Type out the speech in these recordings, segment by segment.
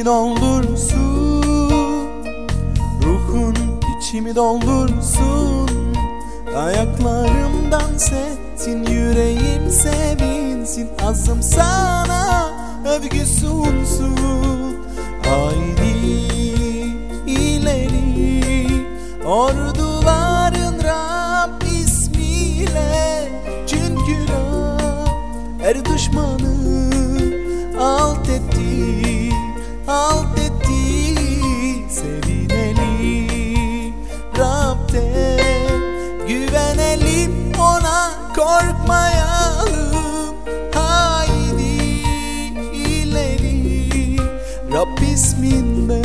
içimi doldursun, ruhun içimi doldursun. Ayaklarımdan setsin, yüreğim sevinsin. Azım sana övgü sunsun. Haydi ileri, orduların Rab ismiyle. Çünkü Rab her düşmanı alt etti, alt etti. Sevinelim Rab'de, güvenelim ona, korkmayalım. Haydi ileri Rab isminde.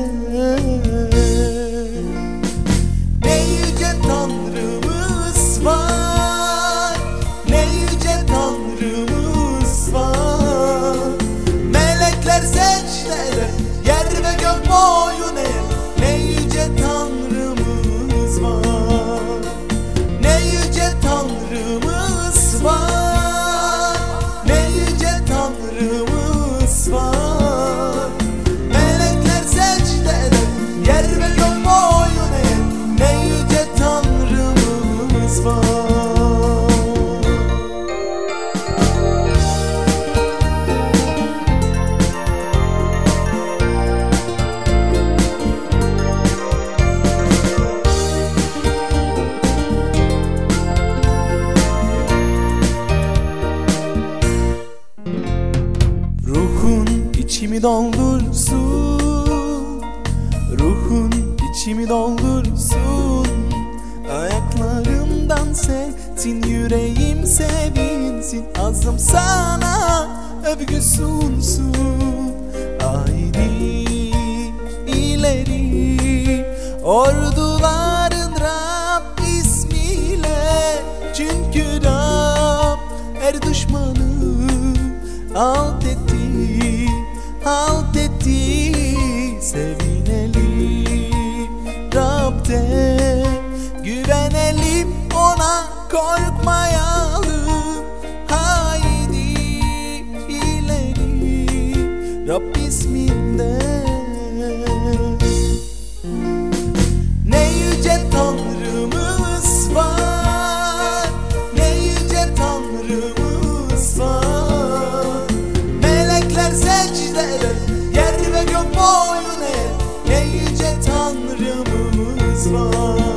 Ne yüce Tanrımız var, ne yüce Tanrımız var. Melekler secdede, yer ve gök boyun eğer. Ne yüce Tanrımız var, ne yüce Tanrımız var, ne yüce Tanrımız var. Melekler secdede, yer ve gök boyun eğer. Ne yüce Tanrımız var. İçimi doldursun, ruhun içimi doldursun. Ayaklarımdan setsin, yüreğim sevinsin. Azım sana övgü sunsun. Haydi ileri, orduların Rab ismiyle. Çünkü Rab her düşmanı alt etti, halt etti. Sevinelim Rab'de, güvenelim ona, korkmayalım. Haydi ileri Rab isminde. Ne yüce Tanrımız var, ne yüce Tanrımız var. Melekler secdede, yer ve gök boyun eğer. Ne yüce Tanrımız var.